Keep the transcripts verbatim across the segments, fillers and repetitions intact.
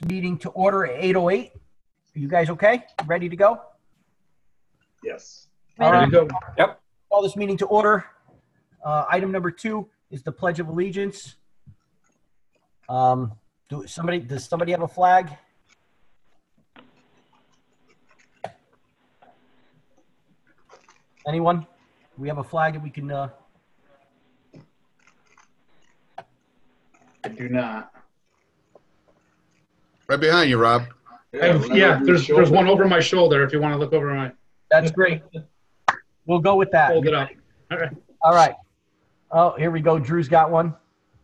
meeting to order at eight oh eight. Are you guys okay? Ready to go? Yes. All right. Ready to go. Yep. Call this meeting to order. Uh, item number two is the Pledge of Allegiance. Um, do somebody, does somebody have a flag? Anyone? We have a flag that we can, uh, I do not. Right behind you, Rob. Yeah, right yeah over there's your there's shoulder. one over my shoulder if you want to look over my, that's great. We'll go with that. hold it up. All right. All right. Oh, here we go. Drew's got one.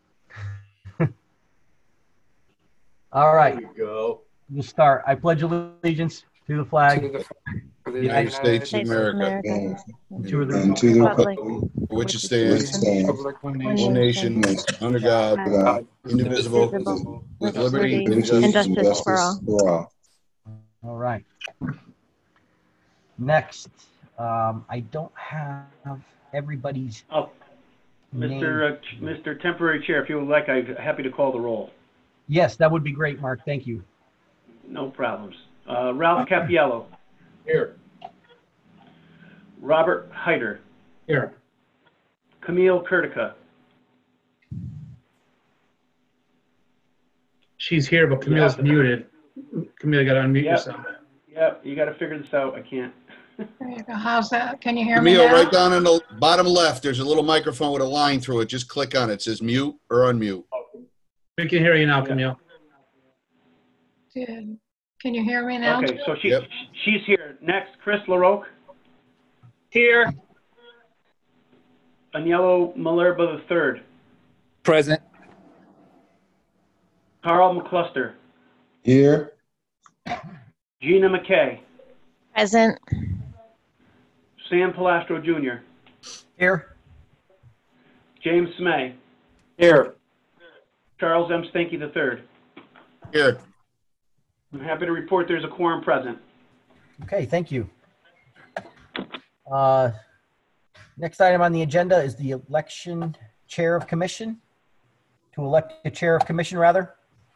All right. There you go. We'll start. I pledge allegiance to the flag To the, for the United States of States America, And, to the and to the Republic, republic for which it which stands, stands, Republic, one one nation, nation, under God, God, indivisible, indivisible, with with liberty and liberty and justice. and justice for all. justice for all. All right. Next, um, I don't have everybody's Oh, name. Mister Uh, Ch- Mister Temporary Chair, if you would like, I'm happy to call the roll. Yes, that would be great, Mark. Thank you. No problems. Uh, Ralph Capiello, Here. Robert Hyder, Here. Camille Kurtica, She's here, but Camille's Yeah. muted. Camille, you got to unmute Yep. yourself. Yep, you got to figure this out. I can't. There you go. How's that? Can you hear me Camille, now? right down in the bottom left, there's a little microphone with a line through it. Just click on it. It says mute or unmute. We can hear you now, Yeah. Camille. Did- Can you hear me now? Okay, so she Yep. she's here. Next, Chris LaRoque, Here. Aniello Malerba the third, Present. Carl McCluster, Here, Gina McKay, Present. Sam Palastro Junior, Here. James Smay, Here. Charles M. Stanky the third. Here. I'm happy to report there's a quorum present. Okay, thank you. Uh, next item on the agenda is the election chair of commission. To elect a chair of commission, rather.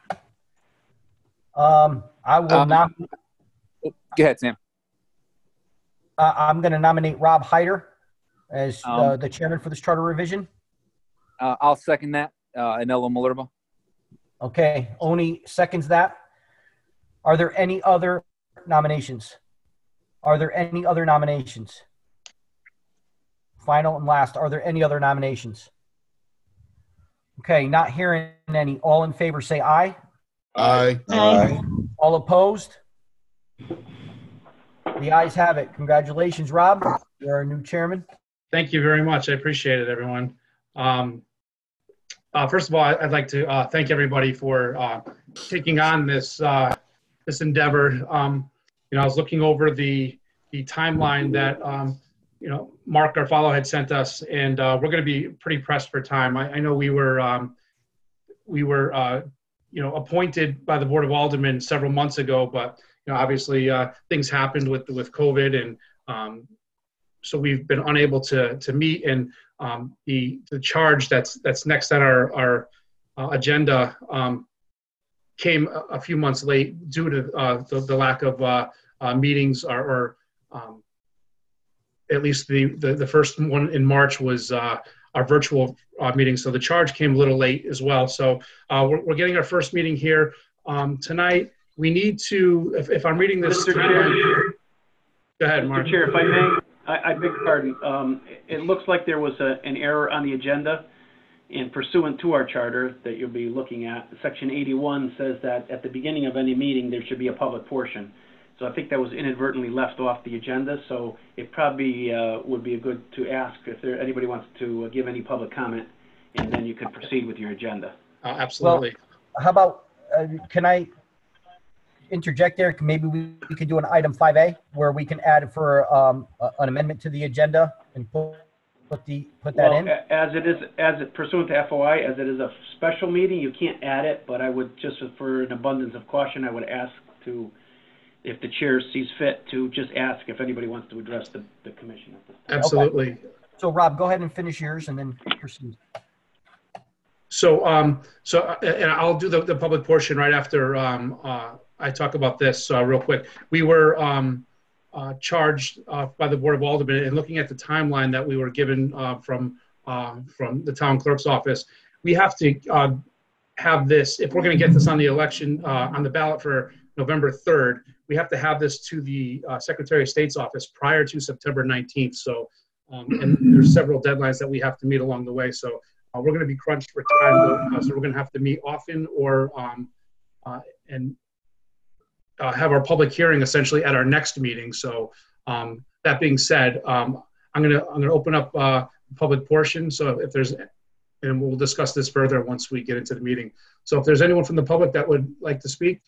Um, I will Um, not. Go ahead, Sam. Uh, I'm going to nominate Rob Hyder as uh, Um, the chairman for this charter revision. Uh, I'll second that. Uh, Anello Malerba. Okay, Oni seconds that. Are there any other nominations? Are there any other nominations? Final and last, are there any other nominations? Okay, not hearing any. All in favor say aye. Aye. aye. All opposed? The ayes have it. Congratulations, Rob. You're our new chairman. Thank you very much. I appreciate it, everyone. Um, uh, first of all, I- I'd like to uh, thank everybody for uh, taking on this uh, this endeavor. Um, you know, I was looking over the the timeline that um, you know Mark Garfalo had sent us, and uh, we're going to be pretty pressed for time. I, I know we were um, we were uh, you know appointed by the Board of Aldermen several months ago, but you know obviously uh, things happened with with COVID, and um, so we've been unable to to meet. And um, the the charge that's that's next on our our uh, agenda um, came a, a few months late due to uh, the, the lack of uh, uh, meetings, or, or um, at least the, the the first one in March was uh, our virtual uh, meeting. So the charge came a little late as well. So uh, we're, we're getting our first meeting here um, tonight. We need to, if, if I'm reading this. Mister Chair. Go ahead, Mark. Mister Chair, if I may, I, I beg your pardon. Um, it it looks like there was a, an error on the agenda, and pursuant to our charter that you'll be looking at, Section eighty-one says that at the beginning of any meeting, there should be a public portion. So I think that was inadvertently left off the agenda, so it probably uh, would be good to ask if there anybody wants to uh, give any public comment, and then you could proceed with your agenda. Uh, absolutely. How about, uh, can I interject there? Maybe we, we could do an item five A where we can add for um, a- an amendment to the agenda and put, put the, put that Well, in? a- as it is, as it pursuant to F O I, as it is a special meeting, you can't add it, but I would, just for an abundance of caution, I would ask to, if the chair sees fit, to just ask if anybody wants to address the, the commission at this time. Absolutely. So Rob, go ahead and finish yours and then proceed. So, um, so, uh, and I'll do the, the public portion right after um, uh, I talk about this uh, real quick. We were um, uh, charged uh, by the Board of Aldermen, and looking at the timeline that we were given uh, from uh, from the town clerk's office, we have to uh, have this, if we're going to get this on the election, uh, on the ballot for November third, we have to have this to the uh, Secretary of State's office prior to September nineteenth. So, um, and there's several deadlines that we have to meet along the way. So uh, we're going to be crunched for time. Uh, so we're going to have to meet often or, um, uh, and uh, have our public hearing essentially at our next meeting. So um, that being said, um, I'm going to, I'm going to open up uh, the public portion. So if there's, and we'll discuss this further once we get into the meeting. So if there's anyone from the public that would like to speak.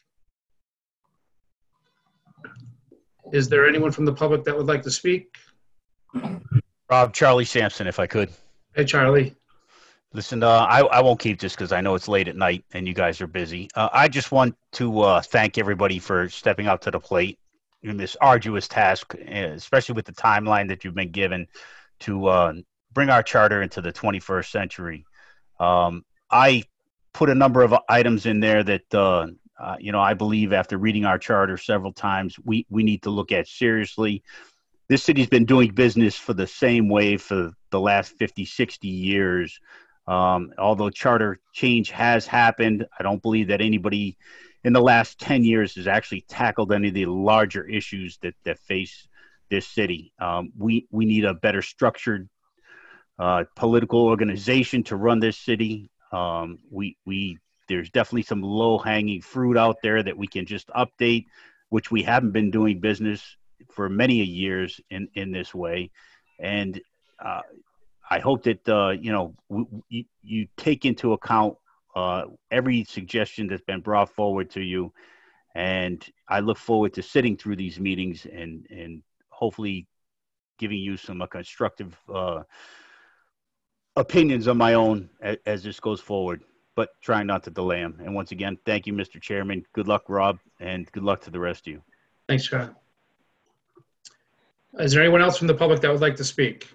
Is there anyone from the public that would like to speak? Rob, Charlie Sampson, if I could. Hey, Charlie. Listen, uh, I, I won't keep this because I know it's late at night and you guys are busy. Uh, I just want to uh, thank everybody for stepping up to the plate in this arduous task, especially with the timeline that you've been given to uh, bring our charter into the twenty-first century. Um, I put a number of items in there that, uh, uh, you know, I believe after reading our charter several times, we, we need to look at seriously. This city's been doing business for the same way for the last fifty, sixty years. Um, although charter change has happened, I don't believe that anybody in the last ten years has actually tackled any of the larger issues that, that face this city. Um, we, we need a better structured uh, political organization to run this city. Um, we, we, there's definitely some low-hanging fruit out there that we can just update, which we haven't been doing business for many years in, in this way. And uh, I hope that, uh, you know, w- you, you take into account uh, every suggestion that's been brought forward to you. And I look forward to sitting through these meetings and, and hopefully giving you some uh, constructive uh, opinions of my own as, as this goes forward, but trying not to delay them. And once again, thank you, Mister Chairman. Good luck, Rob, and good luck to the rest of you. Thanks, Scott. Is there anyone else from the public that would like to speak?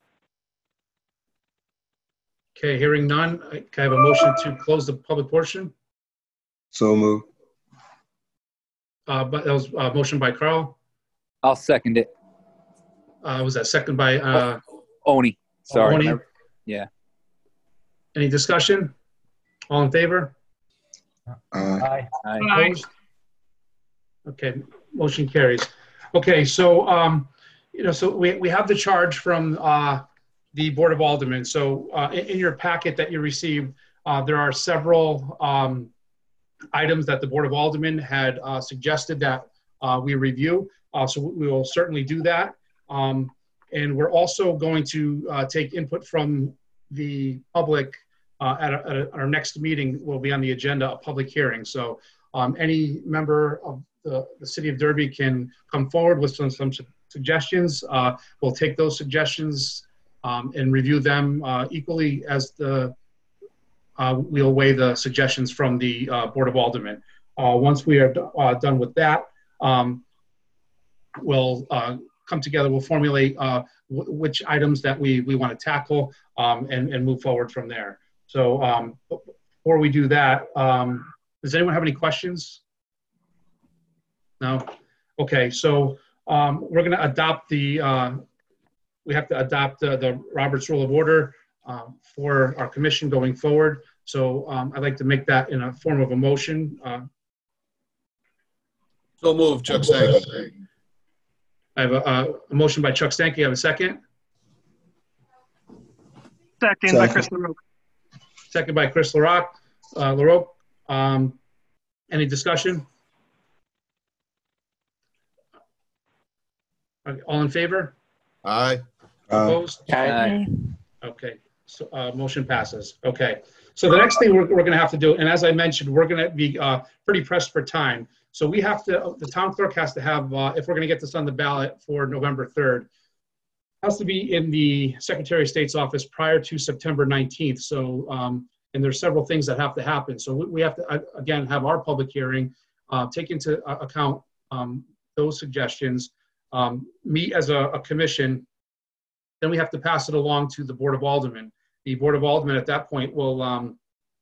Okay, hearing none, can I have a motion to close the public portion? So moved. Uh, but that was a motion by Carl. I'll second it. Uh, was that second by uh, Oni. Sorry. Oni? Yeah. Any discussion? All in favor? Uh, Aye. Aye. Opposed? Okay, motion carries. Okay, so um, you know, so we we have the charge from uh, the Board of Aldermen. So uh, in, in your packet that you received, uh, there are several um, items that the Board of Aldermen had uh, suggested that uh, we review. Uh, so we will certainly do that. Um, and we're also going to uh, take input from the public uh, at, a, at, a, at our next meeting. Will be on the agenda, a public hearing. So um, any member of the, the City of Derby can come forward with some, some suggestions. Uh, we'll take those suggestions um, and review them uh, equally as the uh, we'll weigh the suggestions from the uh, Board of Aldermen. Uh, once we are uh, done with that, um, we'll uh, come together. We'll formulate uh, w- which items that we we want to tackle um, and and move forward from there. So um, before we do that, um, does anyone have any questions? No. Okay. So um, we're going to adopt the. Uh, we have to adopt uh, the Robert's Rule of Order um, for our commission going forward. So um, I'd like to make that in a form of a motion. Uh, So move, Chuck Stanky. I have a, a, a motion by Chuck Stanky. I have a second. Second by Chris LaRoque. Second by Chris LaRoque. Uh, LaRoque. Um, any discussion? Okay, all in favor? Aye. Opposed? Aye. Okay, so uh, motion passes. Okay, so the next thing we're, we're going to have to do, and as I mentioned, we're going to be uh, pretty pressed for time. So we have to, the town clerk has to have, uh, if we're going to get this on the ballot for November third, has to be in the Secretary of State's office prior to September nineteenth. So, um, and there's several things that have to happen. So we, we have to, uh, again, have our public hearing, uh, take into account um, those suggestions, um, meet as a, a commission. Then we have to pass it along to the Board of Aldermen. The Board of Aldermen at that point will um,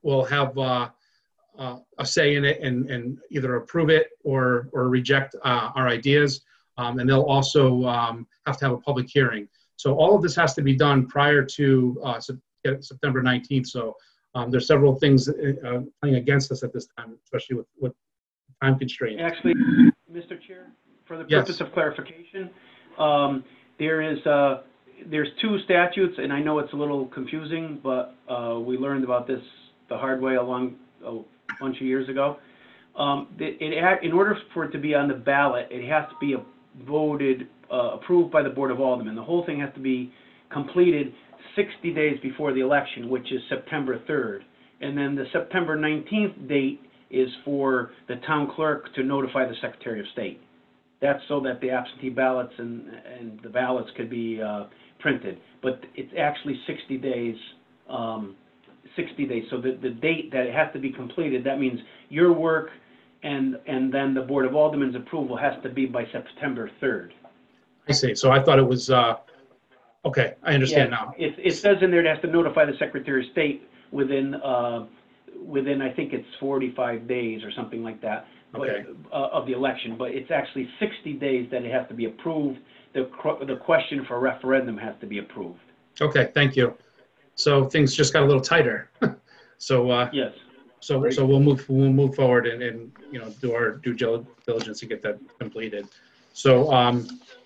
will have uh, uh, a say in it and, and either approve it or, or reject uh, our ideas. Um, and they'll also um, have to have a public hearing. So all of this has to be done prior to uh, September nineteenth. So um, there's several things uh, playing against us at this time, especially with, with time constraints. Actually, Mister Chair, for the Yes. purpose of clarification, um, there is uh, there's two statutes, and I know it's a little confusing, but uh, we learned about this the hard way a long a bunch of years ago. Um, it, it, in order for it to be on the ballot, it has to be voted, uh, approved by the Board of Aldermen. The whole thing has to be completed sixty days before the election, which is September third. And then the September nineteenth date is for the town clerk to notify the Secretary of State. That's so that the absentee ballots and, and the ballots could be uh, printed. But it's actually sixty days, um, sixty days. So the, the date that it has to be completed, that means your work and, and then the Board of Aldermen's approval has to be by September third. I see. So I thought it was, uh, okay, I understand Yeah, now. It, it says in there it has to notify the Secretary of State within, uh, within, I think it's forty-five days or something like that. but, Okay. uh, of the election, but it's actually sixty days that it has to be approved. The, cr- the question for referendum has to be approved. Okay, thank you. So things just got a little tighter. So, uh, Yes. so, so we'll move, we'll move forward and, and, you know, do our due gil- diligence to get that completed. So, um,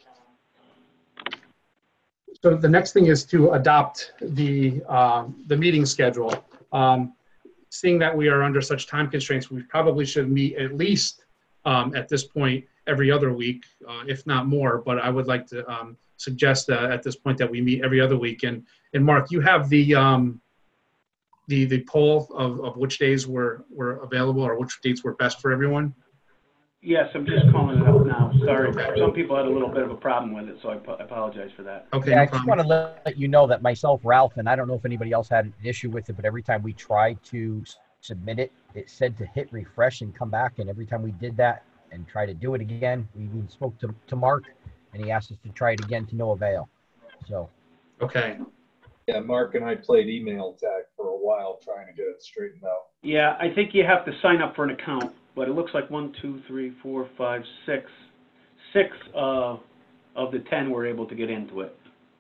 so the next thing is to adopt the, um, the meeting schedule. Um, seeing that we are under such time constraints, we probably should meet at least, um, at this point, every other week, uh, if not more, but I would like to, um, suggest uh, at this point that we meet every other week. And, and Mark, you have the, um, the, the poll of, of which days were, were available or which dates were best for everyone? Yes, I'm just calling it up now. Sorry. Okay. Some people had a little bit of a problem with it, so I ap- apologize for that. Okay, Yeah, no I just want problem. to let you know that myself, Ralph, and I don't know if anybody else had an issue with it, but every time we tried to s- submit it, it said to hit refresh and come back. And every time we did that and try to do it again, we even spoke to, to Mark and he asked us to try it again to no avail. So, Okay, Yeah, Mark and I played email tag for a while trying to get it straightened out. Yeah, I think you have to sign up for an account, but it looks like one, two, three, four, five, six, six uh, of the ten were able to get into it.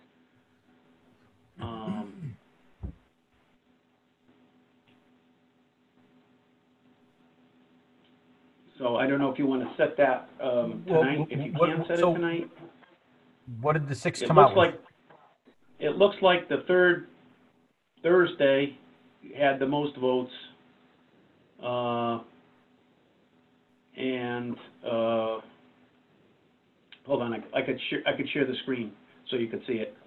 Um, so I don't know if you want to set that um, Well, tonight. If you what- can set it so- tonight. what did the six It come looks out with? like, it looks like the third Thursday had the most votes. Uh, and, uh, hold on, I, I could share, I could share the screen so you could see it.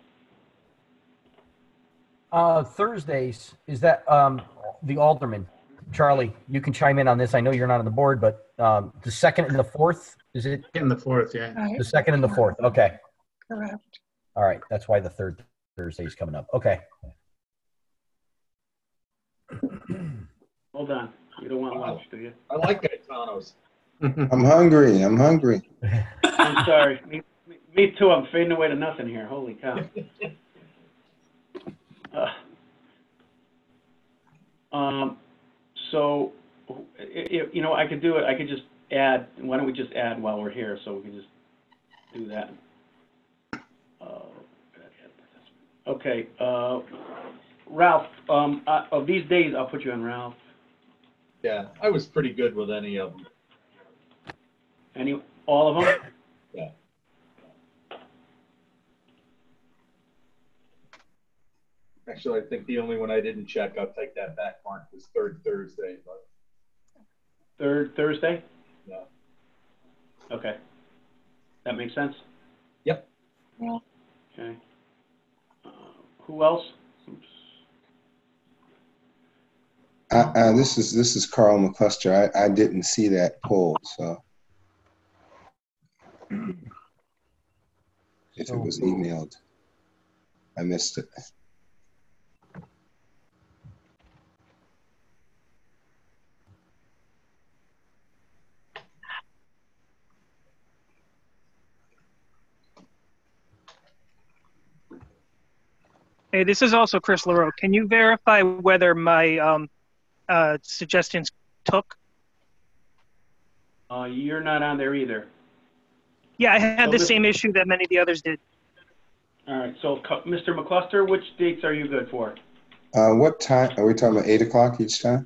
Uh, Thursdays, is that, um, the alderman? Charlie, you can chime in on this. I know you're not on the board, but, um, the second and the fourth, is it in the fourth, yeah. Right, the second and the fourth? Okay. correct. All right. That's why the third Thursday is coming up. Okay. Hold on, you don't want lunch, do you? I like Gaetano's. I'm hungry. I'm hungry. I'm sorry, me, me- me too, I'm fading away to nothing here, holy cow. Uh, Um, so, i- i- you know, I could do it, I could just add, why don't we just add while we're here, so we can just do that. Uh, Okay, uh, Ralph, um, uh, of these days, I'll put you on Ralph. Yeah, I was pretty good with any of them. Any, all of them? Yeah. Actually, I think the only one I didn't check, I'll take that back, Mark, was third Thursday, but Third Thursday? yeah. Okay. That makes sense? Yep. Yeah. Okay. Uh, Who else? Oops. Uh, uh, this is this is Carl McCusker. I, I didn't see that poll, so if it was emailed, I missed it. Hey, this is also Chris LaRoe. Can you verify whether my um, uh, suggestions took? Uh, you're not on there either. Yeah, I had So the Mister same issue that many of the others did. All right, so Co- Mister McCluster, which dates are you good for? Uh, what time, are we talking about eight o'clock each time?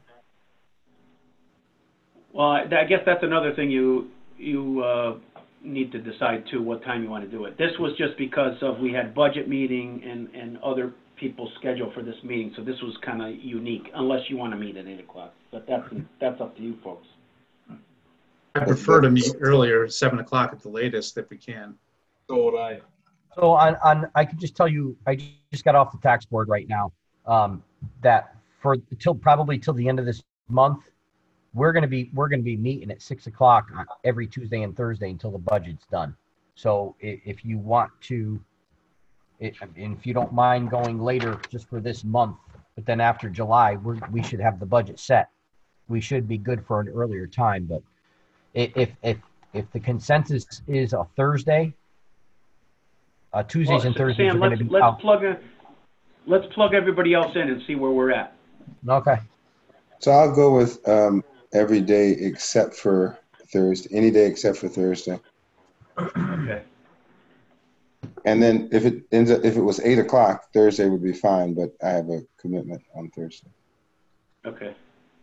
Well, I, I guess that's another thing you, you, uh, need to decide too, what time you want to do it. This was just because of, we had budget meeting and, and other people's schedule for this meeting, so this was kind of unique, unless you want to meet at eight o'clock, but that's, that's up to you folks. I prefer to meet earlier, seven o'clock at the latest, if we can. So would I. So on, on, I can just tell you, I just got off the tax board right now, um, that for till probably till the end of this month, we're going to be, we're going to be meeting at six o'clock on every Tuesday and Thursday until the budget's done. So if, if you want to, if, and if you don't mind going later just for this month, but then after July, we're, we should have the budget set. We should be good for an earlier time, but if, if, if the consensus is a Thursday, uh, Tuesdays Well, and Thursdays Sam, are going let's, to be let's out. plug in, let's plug everybody else in and see where we're at. Okay. So I'll go with um, every day except for Thursday, any day except for Thursday. Okay. And then if it ends up, if it was eight o'clock, Thursday would be fine, but I have a commitment on Thursday. Okay.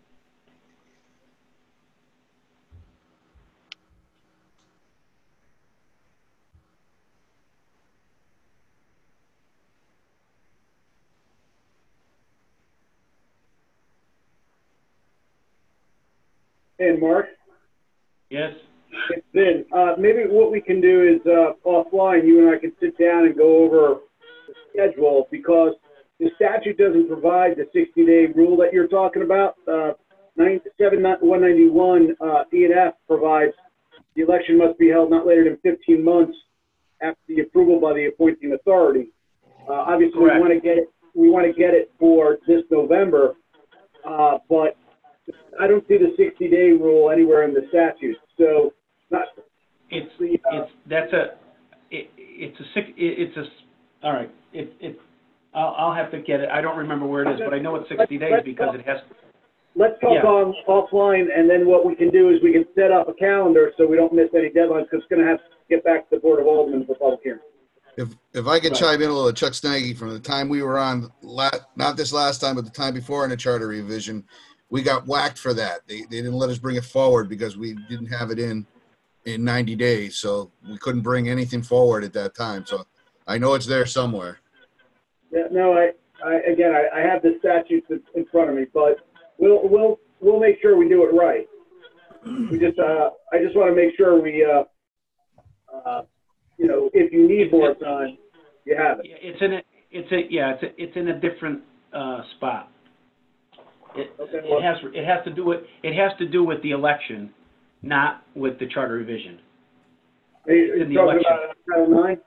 And Mark, Yes? it's Vin. Uh, maybe what we can do is uh, offline, you and I can sit down and go over the schedule, because the statute doesn't provide the sixty day rule that you're talking about. Uh, seven one ninety-one uh, E and F provides the election must be held not later than fifteen months after the approval by the appointing authority. Uh, obviously, Correct. we want to get it. We want to get it for this November, uh, but I don't see the sixty day rule anywhere in the statute. So, not It's, the, uh, it's, that's a, it, it's a six, it, it's a, all right, it, it, I'll, I'll have to get it, I don't remember where it is, but I know it's sixty days because it has, let's talk Yeah. on offline, and then what we can do is we can set up a calendar so we don't miss any deadlines, because it's going to have to get back to the Board of Aldermen for public hearing. If, if I could Right. chime in a little, Chuck Stangy, from the time we were on, la- not this last time, but the time before in the charter revision, we got whacked for that. They, they didn't let us bring it forward because we didn't have it in, in ninety days. So we couldn't bring anything forward at that time. So I know it's there somewhere. Yeah, no, I, I again, I, I have the statutes in- in front of me, but we'll, we'll, we'll make sure we do it right. We just, uh, I just want to make sure we, uh, uh, you know, if you need more time, you have it. it's in a, it's a, yeah, it's a, it's in a different, uh, spot. It, Okay, it well- has, it has to do with, it has to do with the election, not with the charter revision. Are you, in the you're talking election. about Title nine?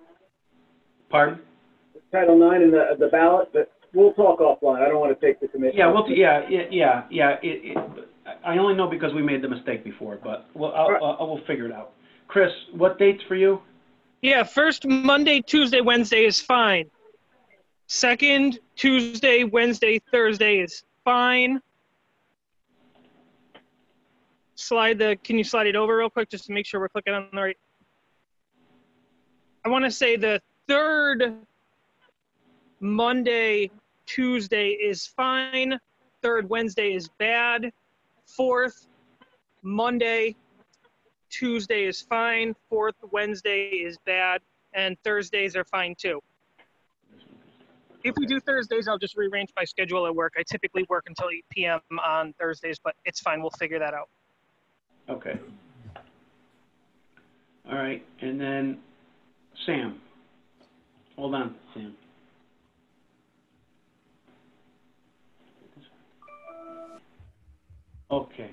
Pardon? Title nine in the, the ballot, but we'll talk offline. I don't want to take the committee. Yeah, well, yeah, yeah, yeah, yeah, it, it, I only know because we made the mistake before, but, well, I'll, I'll, I will figure it out. Chris, what dates for you? Yeah, first Monday, Tuesday, Wednesday is fine. Second Tuesday, Wednesday, Thursday is fine. Slide the, can you slide it over real quick just to make sure we're clicking on the right? I want to say the third Monday, Tuesday is fine. Third Wednesday is bad. Fourth Monday, Tuesday is fine. Fourth Wednesday is bad. And Thursdays are fine too. If we do Thursdays, I'll just rearrange my schedule at work. I typically work until eight p m on Thursdays, but it's fine. We'll figure that out. Okay. All right, and then Sam. Hold on, Sam. Okay.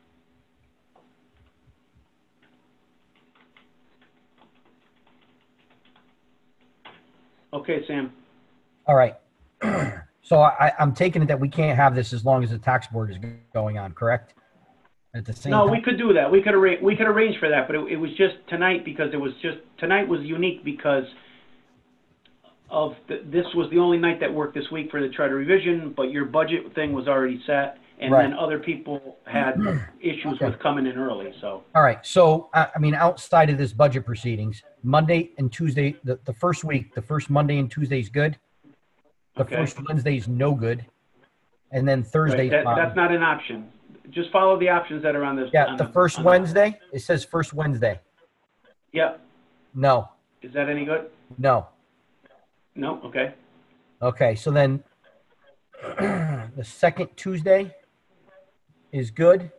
Okay, Sam. All right. So I, I'm taking it that we can't have this as long as the tax board is going on, correct? At the same No, time? we could do that. We could arrange, we could arrange for that, but it, it was just tonight because it was just, tonight was unique because of, the, this was the only night that worked this week for the charter revision, but your budget thing was already set, And Right. then other people had issues Okay. with coming in early, so. All right. So, I, I mean, outside of this budget proceedings, Monday and Tuesday, the, the first week, the first Monday and Tuesday is good. The Okay. first Wednesday is no good. And then Thursday. Right, that, that's not an option. Just follow the options that are on this. Yeah, on the first on the- Wednesday, it says first Wednesday. Yep. No, Is that any good? no. No? Okay. Okay, so then the second Tuesday is good.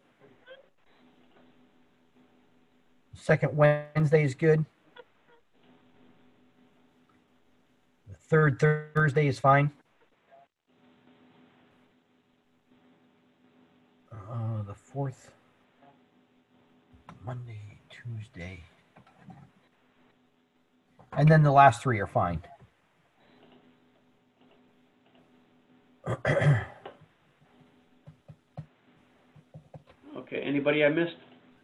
Second Wednesday is good. The third Thursday is fine. Uh, the fourth Monday, Tuesday. And then the last three are fine. Okay, anybody I missed?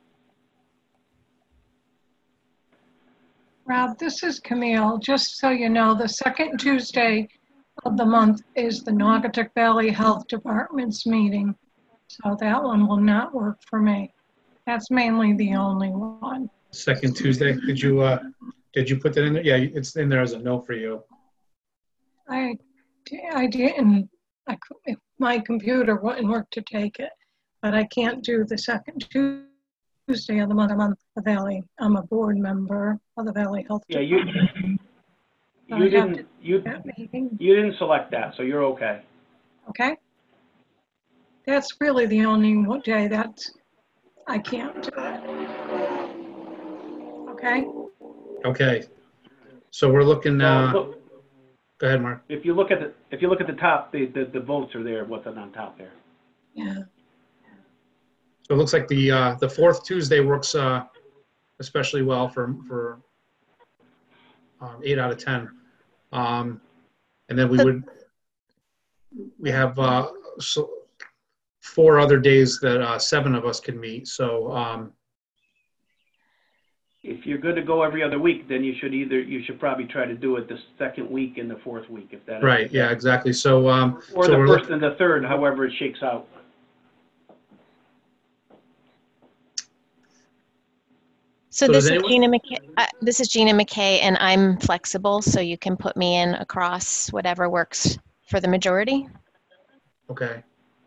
Rob, this is Camille. Just so you know, the second Tuesday of the month is the Naugatuck Valley Health Department's meeting. So that one will not work for me. That's mainly the only one. Second Tuesday. Did you uh, did you put that in there? Yeah, it's in there as a no for you. I, I didn't, I, cou- my computer wouldn't work to take it, but I can't do the second Tuesday of the month. I'm on the Valley. I'm a board member of the Valley Health Yeah, you, Department. So you I have didn't, you, That meeting, you didn't select that, so you're okay. okay? That's really the only one day that I can't do it. Okay? Okay. So we're looking. So, Uh, look, go ahead, Mark. if you look at the, if you look at the top, the, the, the votes are there, what's on top there. Yeah. So it looks like the uh, the fourth Tuesday works uh, especially well for for um, eight out of ten, um, and then we would we have uh, so four other days that uh, seven of us can meet. So um, If you're good to go every other week, then you should either, you should probably try to do it the second week and the fourth week, if that. right, yeah, exactly. So um, Or so the we're first look- and the third, however it shakes out. So So this does is anyone- Gina McKay, uh, this is Gina McKay, and I'm flexible, so you can put me in across whatever works for the majority. okay.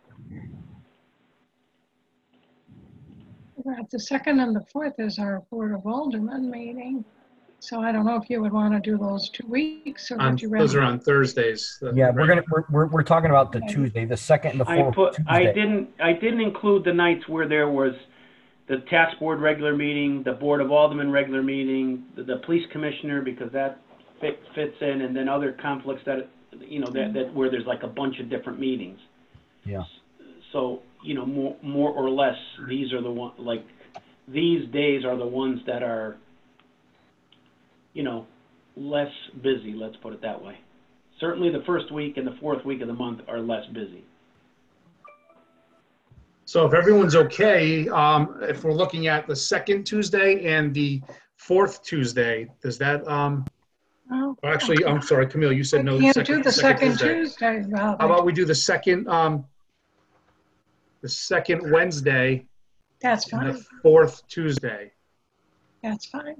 Right, the second and the fourth is our Board of Aldermen meeting. So I don't know if you would want to do those two weeks or On, would you those rather? are on Thursdays. The- Yeah, we're right. gonna, we're, we're, we're talking about the Tuesday, the second and the I fourth put, I Tuesday. didn't, I didn't include the nights where there was the task board regular meeting, the Board of Aldermen regular meeting, the, the police commissioner, because that fit, fits in, and then other conflicts that, you know, that, that where there's like a bunch of different meetings. Yeah. So, you know, more, more or less, these are the one, like, these days are the ones that are, you know, less busy, let's put it that way. Certainly the first week and the fourth week of the month are less busy. So if everyone's okay, um, if we're looking at the second Tuesday and the fourth Tuesday, does that, um, Oh, or actually, I'm sorry, Camille, you said no. Can't do the second Tuesday, How Rob. about we do the second, um, the second Wednesday That's and the fine, fourth Tuesday? that's fine.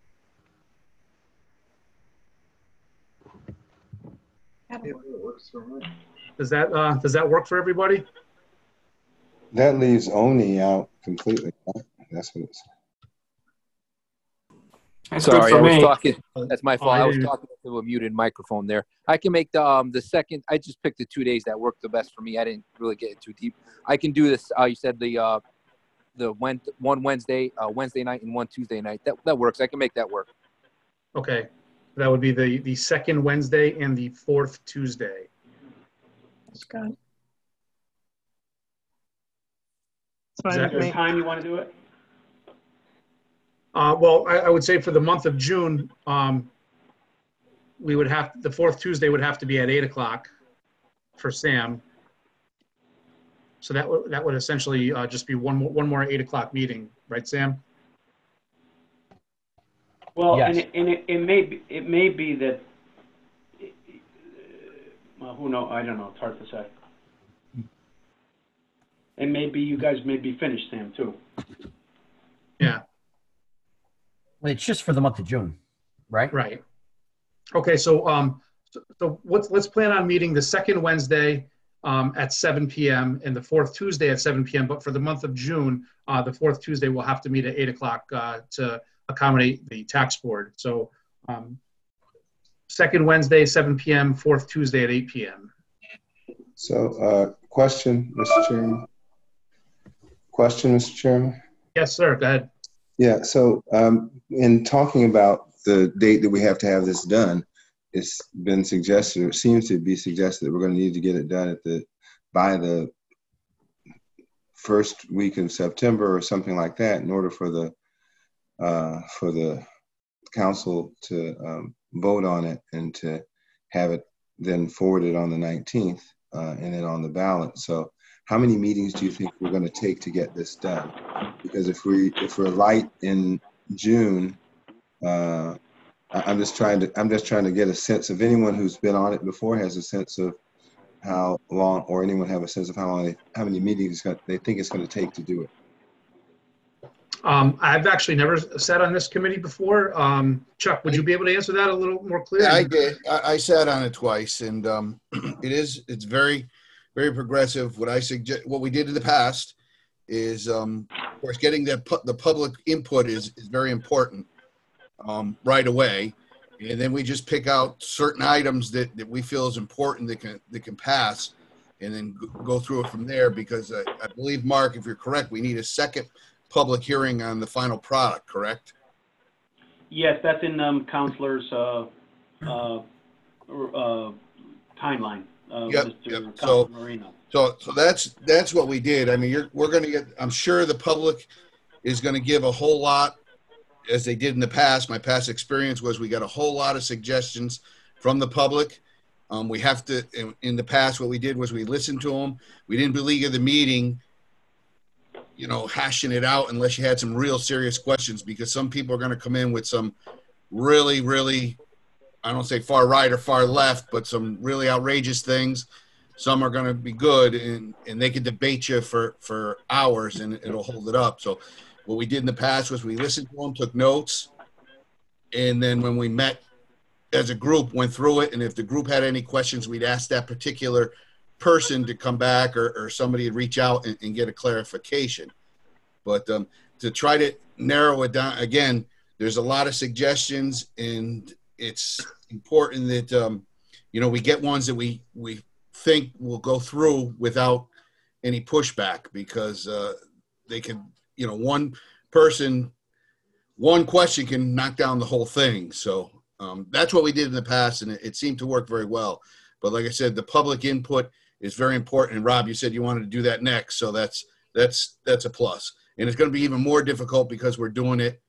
That'll work. Does that, uh, does that work for everybody? That leaves Oni out completely. Right? That's what it's. That's good Sorry, for I was me. talking. That's my fault. I I was didn't- talking to a muted microphone there. I can make the um the second. I just picked the two days that worked the best for me. I didn't really get too deep. I can do this. Uh, you said the uh the Wed one Wednesday, uh, Wednesday night, and one Tuesday night. That that works. I can make that work. Okay, that would be the, the second Wednesday and the fourth Tuesday. That's good. It's fine Is that- with Is there me. a time you want to do it? Uh, well, I, I would say for the month of June, um, we would have, the fourth Tuesday would have to be at eight o'clock for Sam. So that would, that would essentially, uh, just be one more, one more eight o'clock meeting, right, Sam? Well, and Yes. it, and it, it may be, it may be that, well, who knows, I don't know, it's hard to say. And maybe you guys may be finished, Sam, too. Yeah. Well, it's just for the month of June, right? Right. Okay, so um, so, so let's let's plan on meeting the second Wednesday um, at seven p m and the fourth Tuesday at seven p m But for the month of June, uh, the fourth Tuesday we'll have to meet at eight o'clock uh, to accommodate the tax board. So um, second Wednesday seven p m fourth Tuesday at eight p m So, uh, question, Mister Chairman. Question, Mister Chairman. Yes, sir. Go ahead. Yeah. So, um, in talking about the date that we have to have this done, it's been suggested, or it seems to be suggested, that we're going to need to get it done at the by the first week of September or something like that, in order for the uh, for the council to um, vote on it and to have it then forwarded on the nineteenth uh, and then on the ballot. So, how many meetings do you think we're going to take to get this done? Because if we if we're light in June, uh, I'm just trying to I'm just trying to get a sense of anyone who's been on it before has a sense of how long, or anyone have a sense of how long they, how many meetings they think it's going to take to do it. Um, I've actually never sat on this committee before. Um, Chuck, would you be able to answer that a little more clearly? Yeah, I did. I, I sat on it twice, and um, it is it's very, very progressive. What I suggest, what we did in the past, is um, of course getting the pu the public input is is very important um, right away, and then we just pick out certain items that that we feel is important that can that can pass, and then go through it from there. Because I, I believe, Mark, if you're correct, we need a second public hearing on the final product, correct? Yes, that's in um, Counselor's uh, uh, uh, timeline. Uh, Yep, Mister yep. Counselor So- Marino. So, so that's that's what we did. I mean, you're, we're going to get. I'm sure the public is going to give a whole lot, as they did in the past. My past experience was we got a whole lot of suggestions from the public. Um, we have to. In, in the past, what we did was we listened to them. We didn't beleaguer the meeting, you know, hashing it out unless you had some real serious questions, because some people are going to come in with some really, really, I don't say far right or far left, but some really outrageous things. Some are going to be good, and, and they can debate you for, for hours, and it'll hold it up. So what we did in the past was we listened to them, took notes, and then when we met as a group, went through it, and if the group had any questions, we'd ask that particular person to come back, or, or somebody to reach out and, and get a clarification. But um, to try to narrow it down, again, there's a lot of suggestions, and it's important that, um, you know, we get ones that we, we think will go through without any pushback, because uh, they can, you know, one person, one question can knock down the whole thing. So um, that's what we did in the past, and it, it seemed to work very well. But like I said, the public input is very important. And Rob, you said you wanted to do that next, so that's that's that's a plus. And it's going to be even more difficult because we're doing it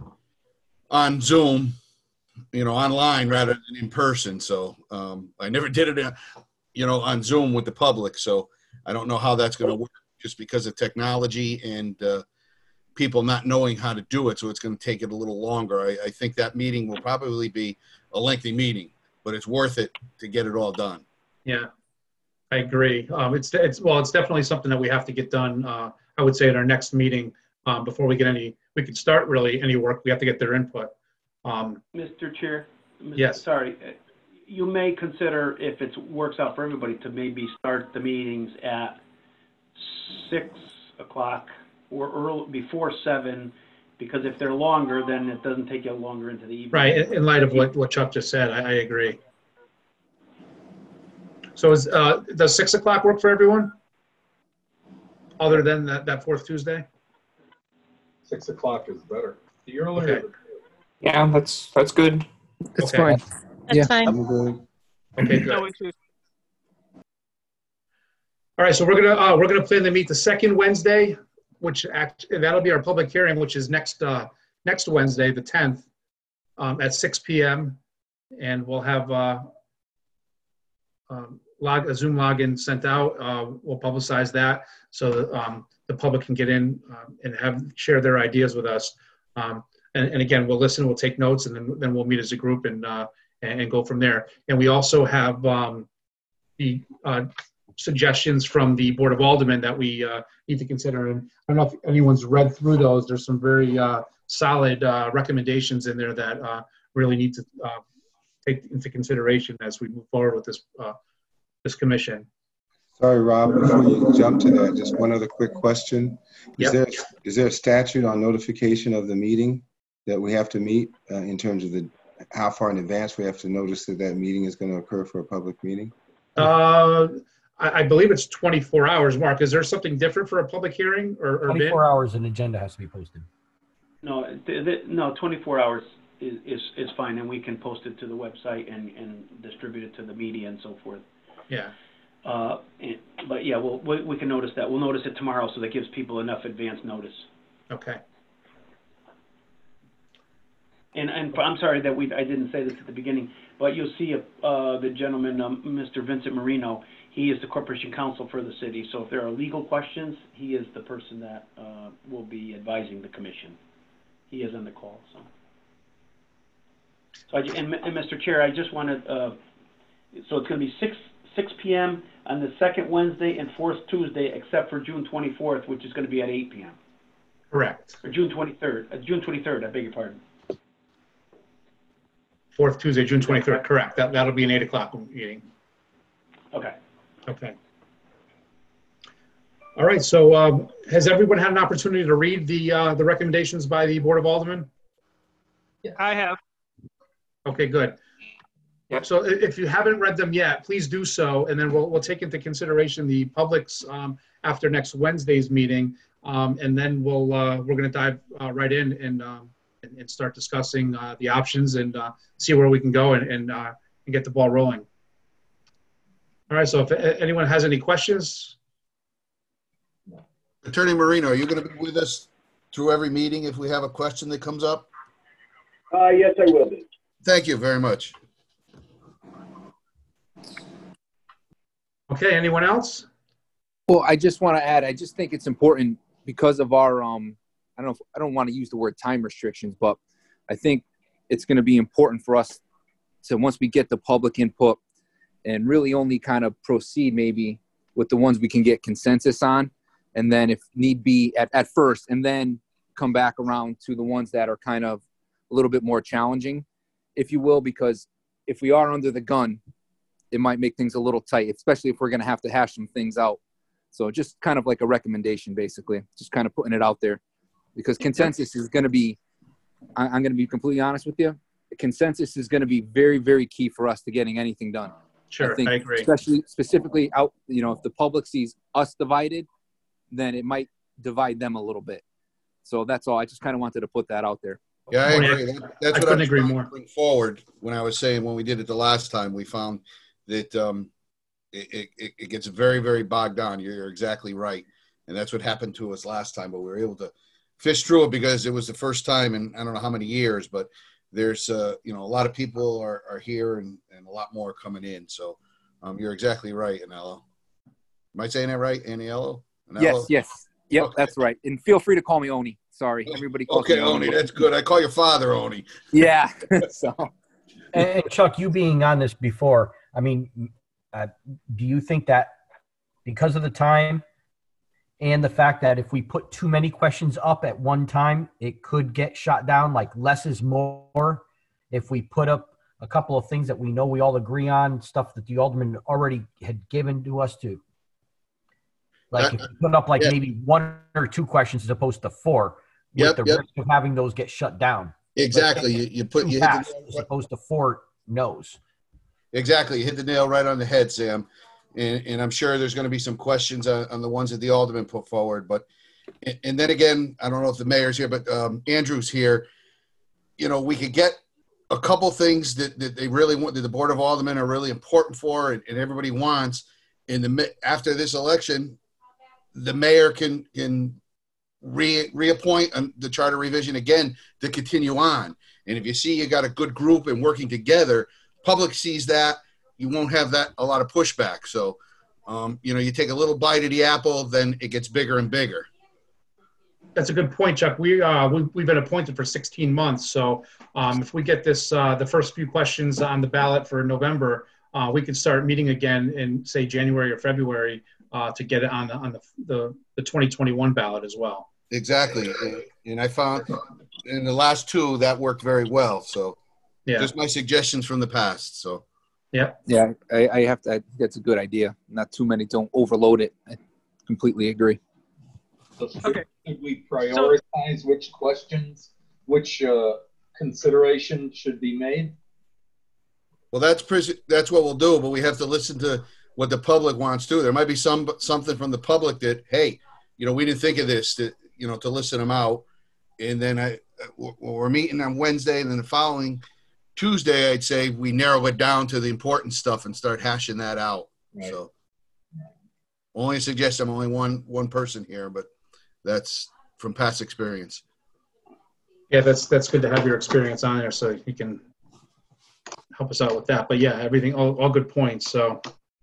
on Zoom, you know, online rather than in person. So um, I never did it, uh, you know, on Zoom with the public. So I don't know how that's going to work, just because of technology and uh, people not knowing how to do it. So it's going to take it a little longer. I, I think that meeting will probably be a lengthy meeting, but it's worth it to get it all done. Yeah, I agree. Um, it's, it's, well, it's definitely something that we have to get done, uh, I would say, at our next meeting, um, before we get any, we could start really any work. We have to get their input. Um, Mister Chair? Mister Yes. Sorry. You may consider, if it works out for everybody, to maybe start the meetings at six o'clock or early, before seven, because if they're longer, then it doesn't take you longer into the evening. right, in, in light of what, what Chuck just said, I, I agree. So is, uh, does six o'clock work for everyone? Other than that, that fourth Tuesday? Six o'clock is better. The earlier, Okay. the Yeah, that's that's good. That's Okay. fine. That's Yeah. fine. I'm good. Okay, No good. issues. All right, so we're gonna uh, we're gonna plan to meet the second Wednesday, which act that'll be our public hearing, which is next uh, next Wednesday, the tenth, um, at six p m and we'll have uh, um, log a Zoom login sent out. Uh, we'll publicize that so that um, the public can get in um, and have share their ideas with us. Um, and, and again, we'll listen, we'll take notes, and then then we'll meet as a group and uh, and, and go from there. And we also have um, the uh, suggestions from the Board of Aldermen that we uh, need to consider. And I don't know if anyone's read through those. There's some very uh, solid uh, recommendations in there that uh, really need to uh, take into consideration as we move forward with this uh, this commission. Sorry, Rob, before you jump to that, just one other quick question. Is Yep. there is there a statute on notification of the meeting that we have to meet uh, in terms of the how far in advance we have to notice that that meeting is going to occur for a public meeting? Uh, I, I believe it's twenty-four hours. Mark, is there something different for a public hearing or, or bid? twenty-four hours, an agenda has to be posted. No, th- th- no, twenty-four hours is, is, is fine, and we can post it to the website and, and distribute it to the media and so forth. Yeah. Uh, and, but yeah, we'll, we, we can notice that. We'll notice it tomorrow, so that gives people enough advance notice. Okay. And, and I'm sorry that we, I didn't say this at the beginning, but you'll see uh, the gentleman, um, Mister Vincent Marino. He is the corporation counsel for the city. So if there are legal questions, he is the person that uh, will be advising the commission. He is on the call. So, so I, and, and Mister Chair, I just wanted, uh, so it's going to be six six p m on the second Wednesday and fourth Tuesday, except for June twenty-fourth, which is going to be at eight p m Correct. Or June twenty-third. Uh, June twenty-third. I beg your pardon. Fourth Tuesday, June twenty-third. Correct. That that'll be an eight o'clock meeting. Okay. Okay. All right. So um, has everyone had an opportunity to read the uh, the recommendations by the Board of Aldermen? I have. Okay, good. Yep. So i- if you haven't read them yet, please do so, and then we'll we'll take into consideration the public's um, after next Wednesday's meeting, um, and then we'll uh, we're going to dive uh, right in and, um, and and start discussing uh, the options and uh, see where we can go and and, uh, and get the ball rolling. All right. So if a- anyone has any questions, Attorney Marino, are you going to be with us through every meeting if we have a question that comes up? Uh, yes, I will be. Thank you very much. okay. Anyone else? Well, I just want to add, I just think it's important because of our, um, I don't know, if, I don't want to use the word time restrictions, but I think it's going to be important for us to, once we get the public input and really only kind of proceed maybe with the ones we can get consensus on. And then if need be at, at first, and then come back around to the ones that are kind of a little bit more challenging, if you will, because if we are under the gun, it might make things a little tight, especially if we're going to have to hash some things out. So just kind of like a recommendation, basically, just kind of putting it out there, because consensus is going to be, I- I'm going to be completely honest with you. Consensus is going to be very, very key for us to getting anything done. Sure, I think I agree. especially specifically out, you know, if the public sees us divided, then it might divide them a little bit. So that's all. I just kind of wanted to put that out there. Yeah, I Oh, yeah. agree. That- That's I what I couldn't was agree trying to more. bring forward when I was saying when we did it the last time, we found that um, it, it, it gets very, very bogged down. You're, you're exactly right. And that's what happened to us last time, but we were able to fish through it because it was the first time in I don't know how many years, but there's, uh, you know, a lot of people are, are here and, and a lot more coming in. So um, you're exactly right, Anello. Am I saying that right, Aniello? Yes, yes. Yep, Okay. that's right. And feel free to call me Oni. Sorry, everybody calls Okay, me Oni, that's good. I call your father Oni. Yeah. So And and Chuck, you being on this before, I mean, uh, do you think that because of the time and the fact that if we put too many questions up at one time, it could get shot down, like less is more? If we put up a couple of things that we know we all agree on, stuff that the alderman already had given to us to, like if you put up like Yeah. maybe one or two questions as opposed to four, with Yep, the yep. risk of having those get shut down. Exactly. You, you put Two you hit pass the as opposed to four no's. Exactly. You hit the nail right on the head, Sam. And, and I'm sure there's going to be some questions on, on the ones that the alderman put forward. But, and, and then again, I don't know if the mayor's here, but um, Andrew's here. You know, we could get a couple things that, that they really want, that the Board of Aldermen are really important for and, and everybody wants. In the mi- after this election, the mayor can can re, reappoint um, the charter revision again to continue on. And if you see you got a good group and working together, public sees that, you won't have that a lot of pushback. So, um, you know, you take a little bite of the apple, then it gets bigger and bigger. That's a good point, Chuck. We, uh, we, we've been appointed for sixteen months. So um, if we get this, uh, the first few questions on the ballot for November, uh, we can start meeting again in, say, January or February uh, to get it on the on the, the the twenty twenty-one ballot as well. Exactly. And, and I found in the last two that worked very well. So Yeah. just my suggestions from the past. So Yeah. Yeah, I, I have to. I think that's a good idea. Not too many. Don't overload it. I completely agree. So should, Okay. should we prioritize which questions, which uh, considerations should be made? well, that's pres- that's what we'll do. But we have to listen to what the public wants to. There might be some something from the public that, hey, you know, we didn't think of this. To, you know, to listen them out. And then I we're meeting on Wednesday, and then the following Tuesday, I'd say we narrow it down to the important stuff and start hashing that out. Right. So only a suggestion. I'm only one one person here, but that's from past experience. Yeah, that's that's good to have your experience on there, so you can help us out with that. But yeah, everything, all, all good points. So,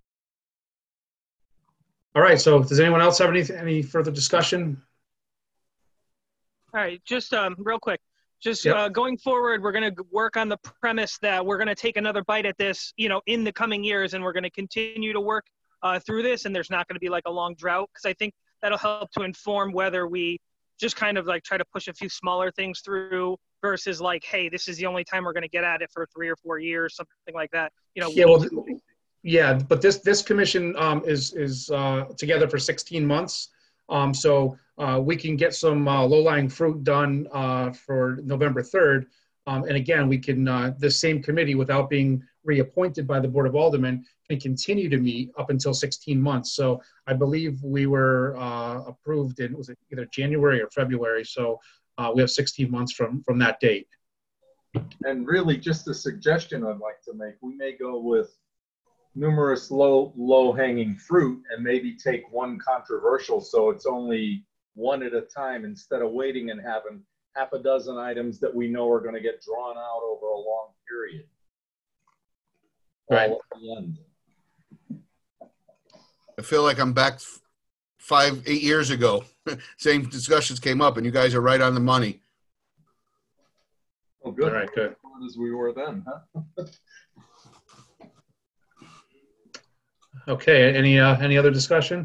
all right. So, does anyone else have any any further discussion? All right, just um, real quick, just Yep. uh, going forward, we're going to work on the premise that we're going to take another bite at this, you know, in the coming years, and we're going to continue to work uh, through this, and there's not going to be like a long drought, because I think that'll help to inform whether we just kind of like try to push a few smaller things through versus like, hey, this is the only time we're going to get at it for three or four years, something like that. You know, Yeah, we well, need to- yeah, but this this commission um, is is uh, together for sixteen months, um, so uh, we can get some uh, low-lying fruit done uh, for November third, um, and again, we can uh, the same committee, without being reappointed by the Board of Aldermen, can continue to meet up until sixteen months. So I believe we were uh, approved in was it either January or February, so uh, we have sixteen months from from that date. And really, just a suggestion I'd like to make, we may go with numerous low, low-hanging fruit and maybe take one controversial, so it's only one at a time instead of waiting and having half a dozen items that we know are going to get drawn out over a long period. Right. All at the end. I feel like I'm back f- five, eight years ago. Same discussions came up, and you guys are right on the money. Oh, good. All right, good. As we were then, huh? Okay, any, uh, any other discussion?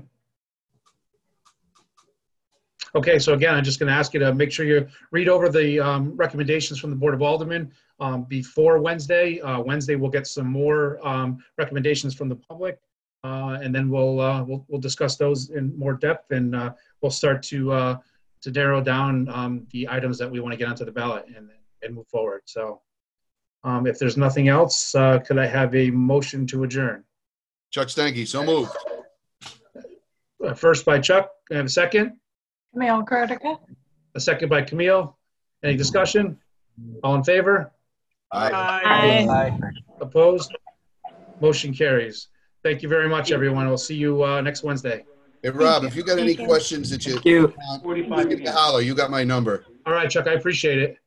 Okay, so again, I'm just going to ask you to make sure you read over the um, recommendations from the Board of Aldermen um, before Wednesday. Uh, Wednesday, we'll get some more um, recommendations from the public, uh, and then we'll, uh, we'll we'll discuss those in more depth, and uh, we'll start to uh, to narrow down um, the items that we want to get onto the ballot and and move forward. So, um, if there's nothing else, uh, could I have a motion to adjourn? Chuck Stanky, so moved. Uh, First by Chuck. Can I have a second? Camille Curtica. A second by Camille. Any discussion? All in favor? Aye. Opposed? Motion carries. Thank you very much, everyone. We'll see you uh, next Wednesday. Hey, Rob, if you got any Thank you. questions that you, Thank you. you give me a holler. You got my number. All right, Chuck, I appreciate it.